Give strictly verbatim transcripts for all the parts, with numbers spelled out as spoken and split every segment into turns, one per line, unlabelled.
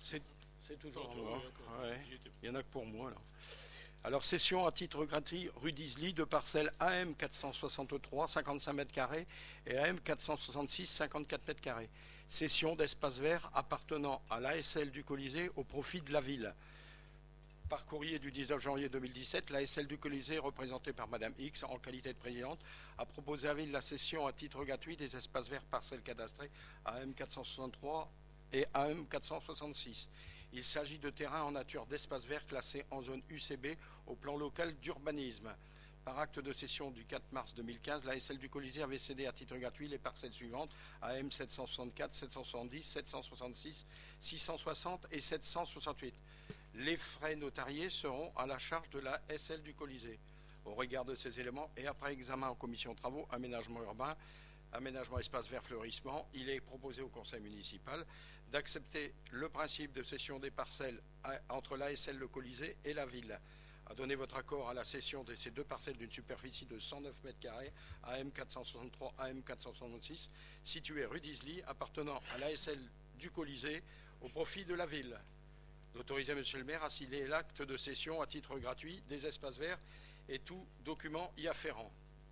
C'est c'est toujours
Non,
moi.
toi, d'accord.
Ouais.
Il était-
Il y en a que pour moi, là. Alors, cession à titre gratuit rue d'Isly de parcelles A M quatre cent soixante-trois, cinquante-cinq mètres carrés et A M quatre cent soixante-six, cinquante-quatre mètres carrés. Cession d'espaces verts appartenant à l'A S L du Colisée au profit de la ville. Par courrier du dix-neuf janvier deux mille dix-sept, l'A S L du Colisée, représentée par Madame X en qualité de présidente, a proposé à la ville la cession à titre gratuit des espaces verts parcelles cadastrées A M quatre cent soixante-trois et A M quatre cent soixante-six. Il s'agit de terrains en nature d'espaces verts classés en zone U C B au plan local d'urbanisme. Par acte de cession du quatre mars deux mille quinze, l'A S L du Colisée avait cédé à titre gratuit les parcelles suivantes A M sept cent soixante-quatre, sept cent soixante-dix, sept cent soixante-six, six cent soixante et sept cent soixante-huit. Les frais notariés seront à la charge de la S L du Colisée. Au regard de ces éléments et après examen en commission travaux, aménagement urbain, aménagement espace vert fleurissement, il est proposé au conseil municipal d'accepter le principe de cession des parcelles entre l'A S L le Colisée et la ville. À donner votre accord à la cession de ces deux parcelles d'une superficie de cent neuf mètres carrés, A M quatre cent soixante-trois, A M quatre cent soixante-six, situées rue d'Isly, appartenant à l'A S L du Colisée au profit de la ville. D'autoriser Monsieur le maire à signer l'acte de cession à titre gratuit des espaces verts et tout document y afférent.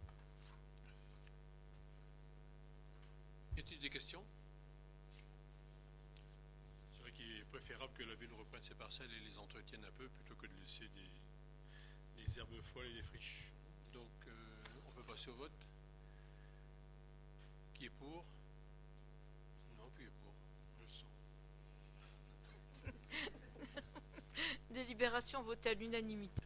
Y a-t-il des questions? C'est vrai qu'il est préférable que la ville reprenne ses parcelles et les entretienne un peu plutôt que de laisser des, des herbes folles et des friches. Donc, euh, on peut passer au vote. Qui est pour? Non, qui est pour? Je sens.
Délibération votée à l'unanimité.